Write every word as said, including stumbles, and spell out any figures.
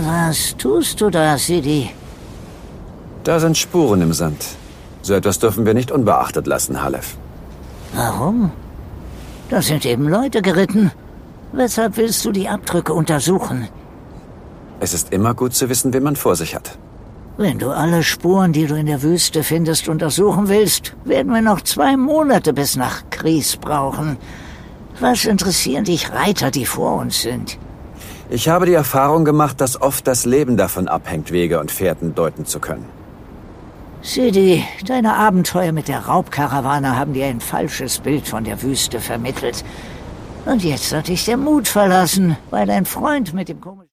Was tust du da, Sidi? Da sind Spuren im Sand. So etwas dürfen wir nicht unbeachtet lassen, Halef. Warum? Da sind eben Leute geritten. Weshalb willst du die Abdrücke untersuchen? Es ist immer gut zu wissen, wen man vor sich hat. Wenn du alle Spuren, die du in der Wüste findest, untersuchen willst, werden wir noch zwei Monate bis nach Kries brauchen. Was interessieren dich Reiter, die vor uns sind? Ich habe die Erfahrung gemacht, dass oft das Leben davon abhängt, Wege und Fährten deuten zu können. Sidi, deine Abenteuer mit der Raubkarawane haben dir ein falsches Bild von der Wüste vermittelt. Und jetzt hat dich der Mut verlassen, weil dein Freund mit dem komischen...